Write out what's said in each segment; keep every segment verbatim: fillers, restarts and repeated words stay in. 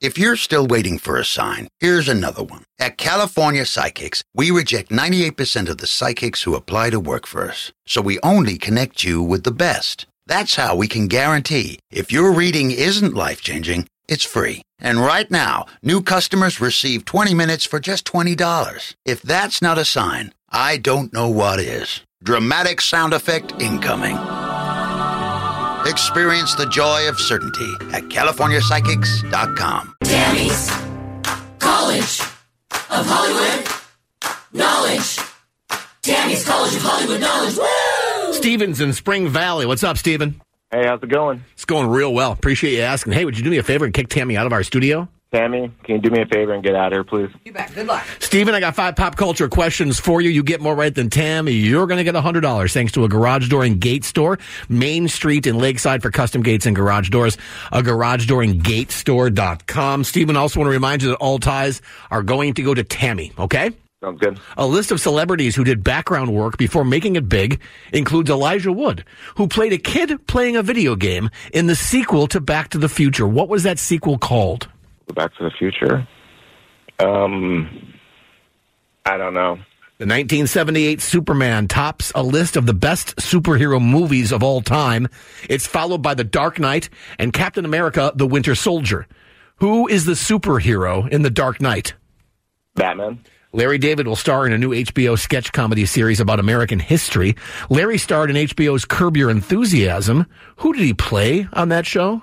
If you're still waiting for a sign, here's another one. At California Psychics, we reject ninety-eight percent of the psychics who apply to work for us. So we only connect you with the best. That's how we can guarantee if your reading isn't life-changing, it's free. And right now, new customers receive twenty minutes for just twenty dollars. If that's not a sign, I don't know what is. Dramatic sound effect incoming. Experience the joy of certainty at California Psychics dot com. Tammy's College of Hollywood Knowledge. Tammy's College of Hollywood Knowledge. Woo! Steven's in Spring Valley. What's up, Steven? Hey, how's it going? It's going real well. Appreciate you asking. Hey, would you do me a favor and kick Tammy out of our studio? Tammy, can you do me a favor and get out of here, please? You bet. Good luck. Steven, I got five pop culture questions for you. You get more right than Tammy. You're going to get one hundred dollars thanks to a garage door and gate store. Main Street in Lakeside for custom gates and garage doors. A garage door and gate store dot com. Steven, also want to remind you that all ties are going to go to Tammy, okay? Sounds good. A list of celebrities who did background work before making it big includes Elijah Wood, who played a kid playing a video game in the sequel to Back to the Future. What was that sequel called? Back to the Future? Um, I don't know. The nineteen seventy-eight Superman tops a list of the best superhero movies of all time. It's followed by The Dark Knight and Captain America, The Winter Soldier. Who is the superhero in The Dark Knight? Batman. Larry David will star in a new H B O sketch comedy series about American history. Larry starred in H B O's Curb Your Enthusiasm. Who did he play on that show?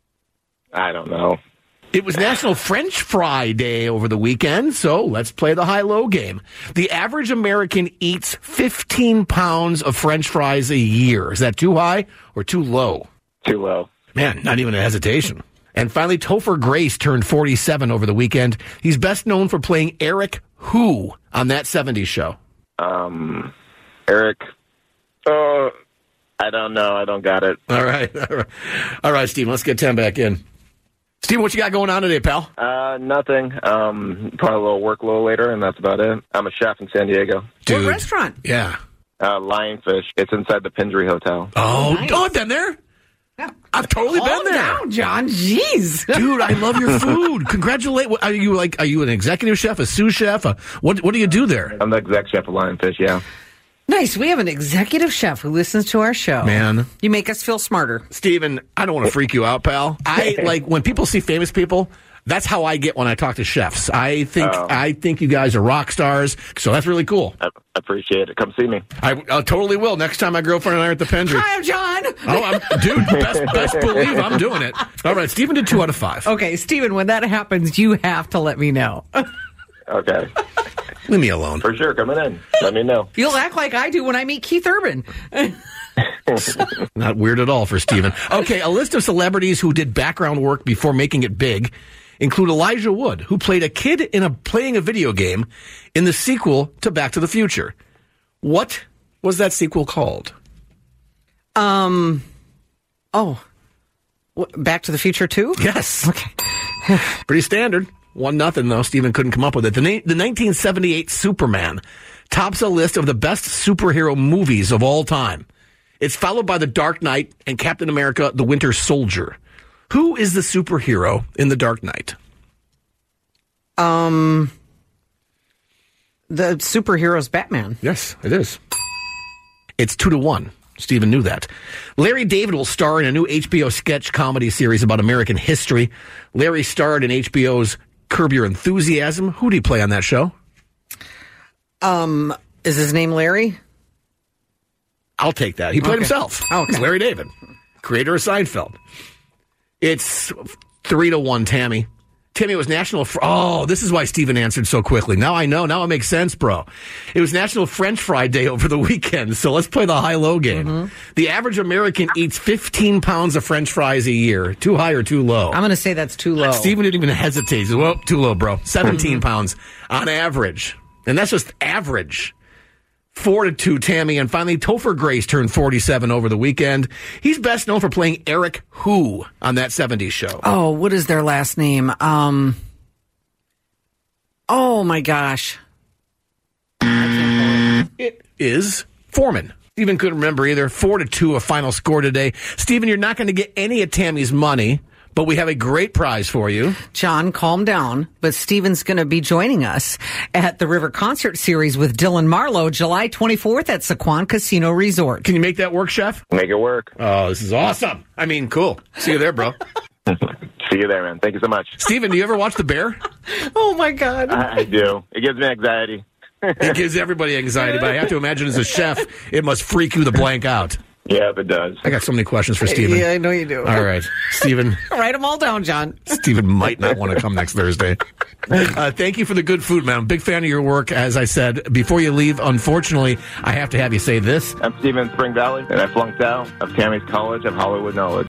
I don't know. It was National French Fry Day over the weekend, so let's play the high-low game. The average American eats fifteen pounds of French fries a year. Is that too high or too low? Too low. Man, not even a hesitation. And finally, Topher Grace turned forty-seven over the weekend. He's best known for playing Eric Who on That seventies Show. Um, Eric, uh, I don't know. I don't got it. All right. All right, all right, Steve, let's get Tim back in. Steve, what you got going on today, pal? Uh, nothing. Um, probably a little work a little later, and that's about it. I'm a chef in San Diego. Dude. What restaurant? Yeah. Uh, Lionfish. It's inside the Pindry Hotel. Oh, Nice. oh I've been there. Yeah. I've totally Calm been there. down, John. Jeez. Dude, I love your food. Congratulate. Are you like? Are you an executive chef, a sous chef? A, what What do you do there? I'm the exec chef of Lionfish, yeah. Nice. We have an executive chef who listens to our show. Man. You make us feel smarter. Steven, I don't want to freak you out, pal. I like when people see famous people. That's how I get when I talk to chefs. I think Oh. I think you guys are rock stars. So that's really cool. I appreciate it. Come see me. I, I totally will next time my girlfriend and I are at the Pendry. Hi, I'm John. Oh, I'm, dude, best, best believe I'm doing it. All right, Steven did two out of five. Okay, Steven, when that happens, you have to let me know. Okay. Leave me alone. For sure. Coming in. Let me know. You'll act like I do when I meet Keith Urban. Not weird at all for Steven. Okay, a list of celebrities who did background work before making it big include Elijah Wood, who played a kid in a playing a video game in the sequel to Back to the Future. What was that sequel called? Um. Oh. What, Back to the Future two? Yes. Okay. Pretty standard. One nothing though. Steven couldn't come up with it. The, na- the nineteen seventy-eight Superman tops a list of the best superhero movies of all time. It's followed by The Dark Knight and Captain America: The Winter Soldier. Who is the superhero in The Dark Knight? Um. The superhero's Batman. Yes, it is. It's two to one. Steven knew that. Larry David will star in a new H B O sketch comedy series about American history. Larry starred in H B O's Curb Your Enthusiasm. Who did he play on that show? Um. Is his name Larry? I'll take that. He played Okay. himself. Okay. It's Larry David, creator of Seinfeld. It's three to one, Tammy. Timmy, it was National... Fr- oh, this is why Steven answered so quickly. Now I know. Now it makes sense, bro. It was National French Fry Day over the weekend, so let's play the high-low game. Mm-hmm. The average American eats fifteen pounds of French fries a year. Too high or too low? I'm going to say that's too low. Steven didn't even hesitate. He said, well, too low, bro. seventeen pounds on average. And that's just average. Four to two, Tammy. And finally, Topher Grace turned forty-seven over the weekend. He's best known for playing Eric Who on That seventies Show. Oh, what is their last name? Um. Oh, my gosh. It is Foreman. Steven couldn't remember either. Four to two, a final score today. Steven, you're not going to get any of Tammy's money, But we have a great prize for you. John, calm down. But Steven's going to be joining us at the River Concert Series with Dylan Marlowe, July twenty-fourth at Saquon Casino Resort. Can you make that work, Chef? Make it work. Oh, this is awesome. I mean, cool. See you there, bro. See you there, man. Thank you so much. Steven, do you ever watch The Bear? Oh, my God. I, I do. It gives me anxiety. It gives everybody anxiety, but I have to imagine as a chef, it must freak you the blank out. Yeah, it does. I got so many questions for Steven. Yeah, I know you do. All right. Steven. Write them all down, John. Steven might not want to come next Thursday. Uh, thank you for the good food, man. I'm a big fan of your work. As I said, before you leave, unfortunately, I have to have you say this. I'm Steven Spring Valley, and I flunked out of Tammy's College of Hollywood Knowledge.